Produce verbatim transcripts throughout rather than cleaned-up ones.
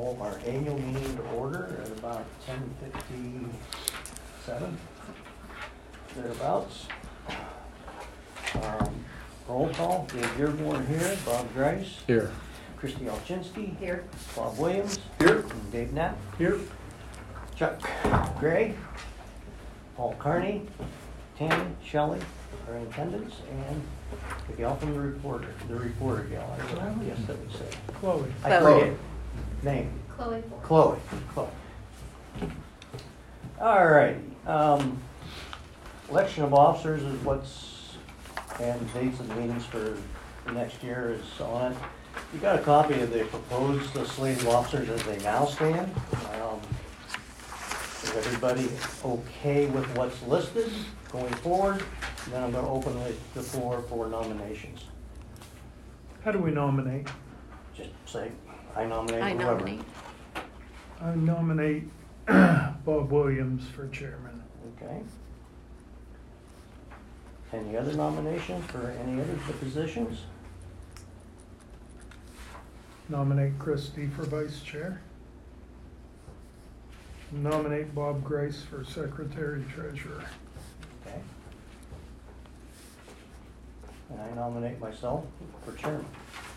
call our annual meeting to order at about ten fifty-seven, thereabouts. Um, roll call, Dave Dearborn here, Bob Grice. Here. Christy Olchinski. Here. Bob Williams. Here. And Dave Knapp. Here. Chuck Gray. Paul Carney. Tammy, Shelley are in attendance, and the gal from the reporter, the reporter gal, I don't know, yes, that would say. Chloe. I Chloe. forget. Name. Chloe Ford. Chloe. Chloe. All right. Um, election of officers is what's, and dates of the meetings for next year is on it. You got a copy of the proposed slate of officers as they now stand. Um, is everybody okay with what's listed going forward? And then I'm going to open the, the floor for nominations. How do we nominate? Just say, I nominate I whoever. nominate. I nominate Bob Williams for chairman. Okay. Any other nominations for any other positions? Nominate Christie for vice chair. Nominate Bob Grice for secretary treasurer. Okay. And I nominate myself for chairman.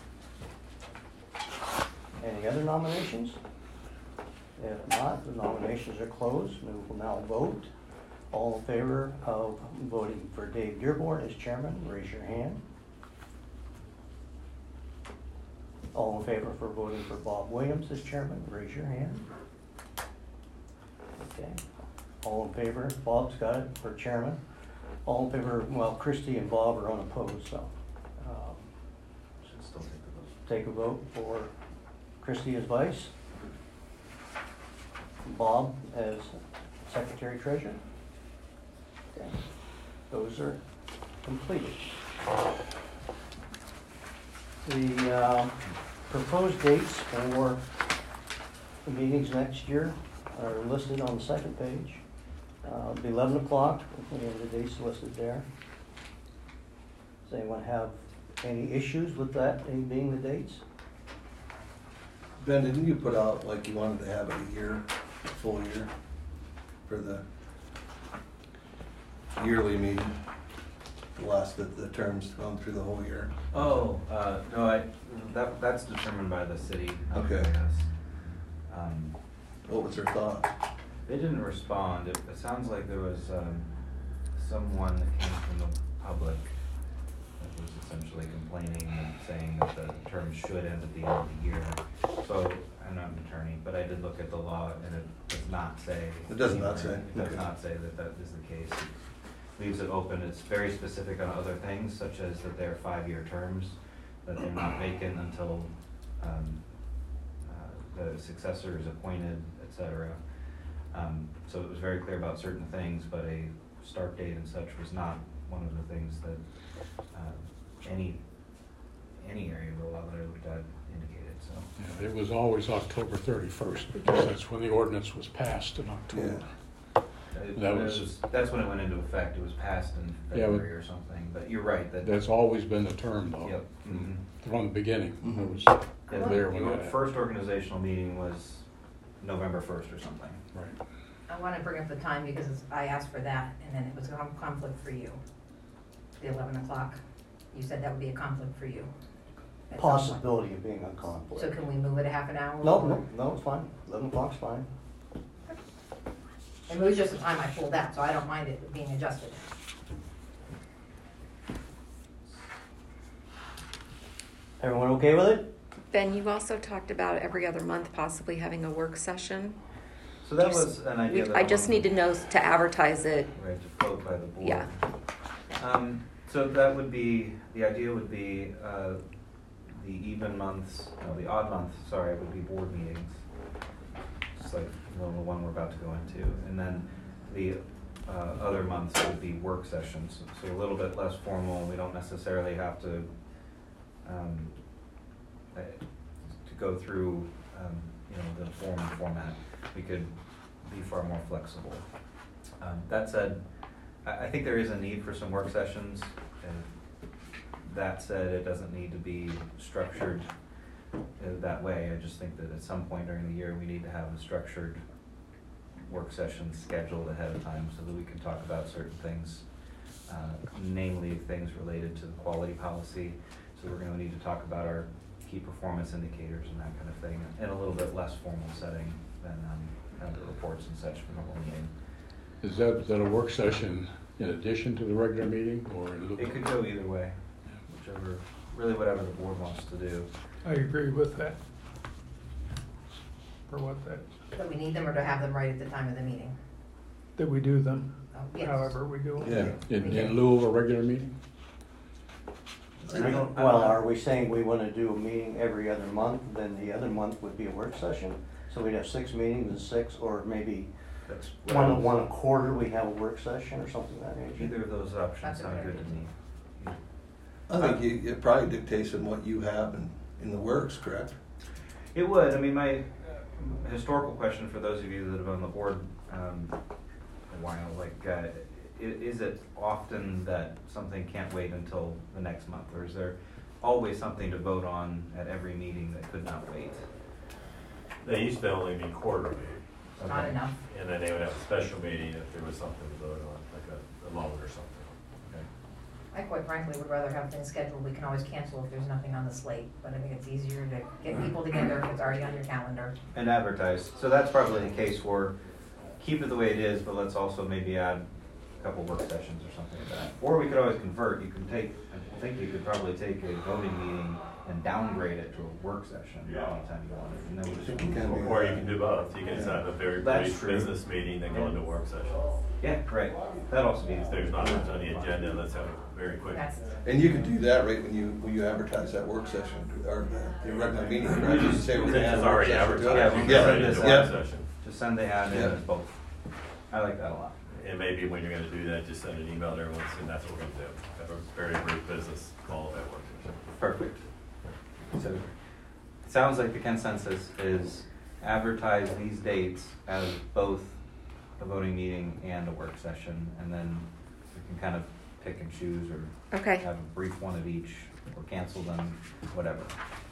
Any other nominations? If not, the nominations are closed, and we will now vote. All in favor of voting for Dave Dearborn as chairman, raise your hand. All in favor for voting for Bob Williams as chairman, raise your hand. Okay. All in favor, Bob's got it for chairman. All in favor, well, Christy and Bob are unopposed, so. um, Should still take the vote. Take a vote for Christy as vice. Bob as secretary treasurer. Okay. Those are completed. The uh, proposed dates for the meetings next year are listed on the second page. Uh, it'll be eleven o'clock, we have the dates listed there. Does anyone have any issues with that, any being the dates? Ben, didn't you put out like you wanted to have it a year, a full year for the yearly meeting? The last that the term's gone through the whole year. Oh, uh, no, I, that, that's determined by the city. Okay. Yes. Um, What was their thought? They didn't respond. It, it sounds like there was, um, someone that came from the public that was essentially complaining and saying that the term should end at the end of the year. So, I'm not an attorney, but I did look at the law and it does not say. It does not say, It does okay. not say that that is the case. It leaves it open. It's very specific on other things, such as that they're five-year terms, that they're not vacant until, um, uh, the successor is appointed, et cetera. Um, so it was very clear about certain things, but a start date and such was not one of the things that uh, any any area of the law that I looked at indicated. So Yeah, it was always October thirty-first because that's when the ordinance was passed in October. it, That it was- was that's when it went into effect. It was passed in Yeah, but- February or something. But you're right that That's always been the term though. Yep. Mm-hmm. From the beginning. Mhm. It was Yeah, there the when or- that first organizational meeting was November first or something. Right. I want to bring up the time because it's- I asked for that and then it was a com- conflict for you. The eleven o'clock. You said that would be a conflict for you. at some point. Possibility of being a conflict. So can we move it a half an hour? No, no, no, it's fine. Eleven o'clock's fine. It was just the time I pulled out, so I don't mind it being adjusted. Everyone okay with it? Ben, you also talked about every other month possibly having a work session. So that You s- was an idea. We- that I just wanted- need to know to advertise it. Right, to float by the board. Yeah. Um, so that would be, the idea would be, uh, the even months, no, the odd months, sorry, would be board meetings. Just like the one we're about to go into. And then the, uh, other months would be work sessions. So a little bit less formal. We don't necessarily have to, um, uh, to go through, um, you know, the form and format. We could be far more flexible. Um, that said, I, I think there is a need for some work sessions, and that said, it doesn't need to be structured uh, that way. I just think that at some point during the year, we need to have a structured work session scheduled ahead of time so that we can talk about certain things, uh, namely things related to the quality policy. So we're gonna need to talk about our key performance indicators and that kind of thing in a little bit less formal setting than um, kind of the reports and such from the whole meeting. Is that, is that a work session in addition to the regular meeting or in lieu? It could go either way, whichever, really whatever the board wants to do. I agree with that. For what that, Do we need them or to have them right at the time of the meeting? that we do them, Oh, yes. however we do Yeah. them. In, in lieu of a regular meeting? I don't- I'm Well, not- are we saying we wanna do a meeting every other month, then the other month would be a work session? So we'd have six meetings in six, or maybe That's what I one, was- one a quarter, we have a work session or something of that nature? Either of those options That's sound okay. good to me. I think you- it probably dictates on what you have in, in the works, correct? It would, I mean, my uh, historical question for those of you that have been on the board um, a while, like, uh, i- is it often that something can't wait until the next month? Or is there always something to vote on at every meeting that could not wait? They used to only meet quarterly, Not Okay. enough. and then they would have a special meeting if there was something to vote on, like a, a loan or something. Okay. I quite frankly would rather have things scheduled. We can always cancel if there's nothing on the slate, but I think it's easier to get people together if it's already on your calendar. And advertise, so that's probably the case for, keep it the way it is, but let's also maybe add a couple work sessions or something like that. Or we could always convert, you can take, I think you could probably take a voting meeting and downgrade it to a work session anytime you wanted, and then we just. You can do Or you can do both, you can just have a very That's brief true. business meeting, then go into a work session. Yeah, right, that'd also be. If there's not much on the agenda, let's have a very quick. That's, And you can do that right when you, when you advertise that work session, or the, the regular meeting, right? Just say we're gonna have It's a work already session. advertised, Yeah, you we can can write it send into this work out. session. Just send the ad in Yeah. as both. I like that a lot. And maybe when you're gonna do that, just send an email to everyone, and that's what we're gonna do. Have a very brief business call at work session. Perfect. So, it sounds like the consensus is advertise these dates as both a voting meeting and a work session, and then we can kind of pick and choose, or Okay, have a brief one of each, or cancel them, whatever.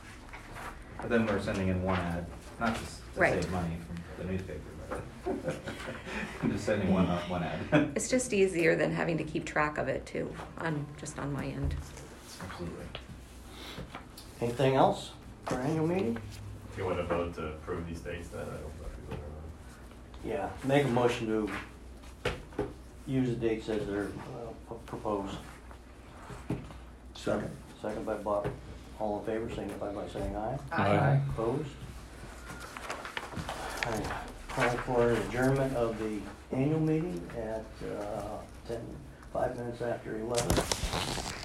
But then we're sending in one ad, not just to Right. save money from the newspaper, but I'm just sending one, one ad. it's just easier than having to keep track of it too, on, just on my end. Absolutely. Anything else for annual meeting? If you wanna vote to approve these dates, then I don't know if you vote or Yeah, make a motion to use the dates as they're uh, proposed. Second. Second by Bob. All in favor, signify by saying aye. Aye. Opposed? Alright, call for an adjournment of the annual meeting at uh, ten, five minutes after eleven.